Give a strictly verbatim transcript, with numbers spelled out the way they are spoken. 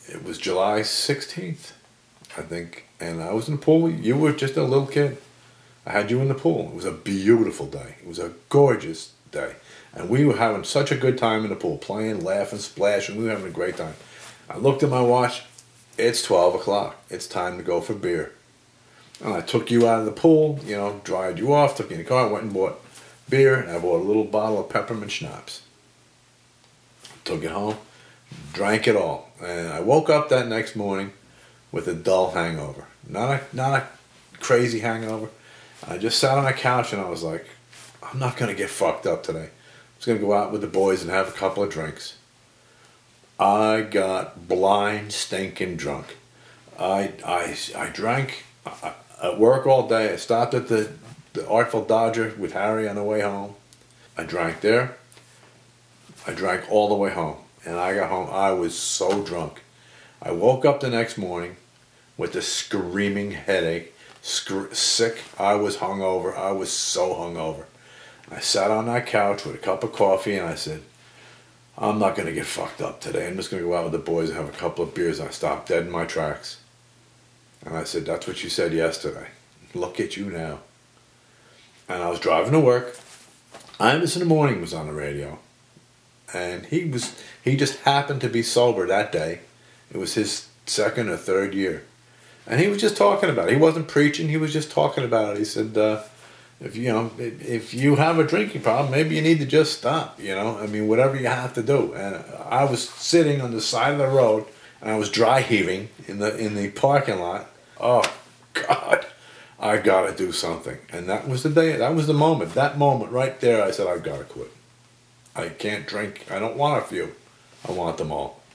it was July sixteenth, I think, and I was in the pool. You were just a little kid. I had you in the pool. It was a beautiful day. It was a gorgeous day. And we were having such a good time in the pool, playing, laughing, splashing. We were having a great time. I looked at my watch. It's twelve o'clock. It's time to go for beer. And I took you out of the pool, you know, dried you off, took you in the car, went and bought beer, and I bought a little bottle of peppermint schnapps. Took it home, drank it all. And I woke up that next morning with a dull hangover. Not a, not a crazy hangover. I just sat on my couch and I was like, I'm not going to get fucked up today. I was going to go out with the boys and have a couple of drinks. I got blind, stinking drunk. I, I, I drank I, at work all day. I stopped at the, the Artful Dodger with Harry on the way home. I drank there. I drank all the way home. And I got home. I was so drunk. I woke up the next morning with a screaming headache. Sc- sick. I was hungover. I was so hungover. I sat on that couch with a cup of coffee and I said, I'm not going to get fucked up today. I'm just going to go out with the boys and have a couple of beers. I stopped dead in my tracks. And I said, that's what you said yesterday. Look at you now. And I was driving to work. Imus in the Morning was on the radio. And he was he just happened to be sober that day. It was his second or third year. And he was just talking about it. He wasn't preaching. He was just talking about it. He said, uh, if you know, if you have a drinking problem, maybe you need to just stop. You know, I mean, whatever you have to do. And I was sitting on the side of the road, and I was dry heaving in the in the parking lot. Oh God, I gotta do something. And that was the day. That was the moment. That moment right there. I said, I've gotta quit. I can't drink. I don't want a few. I want them all.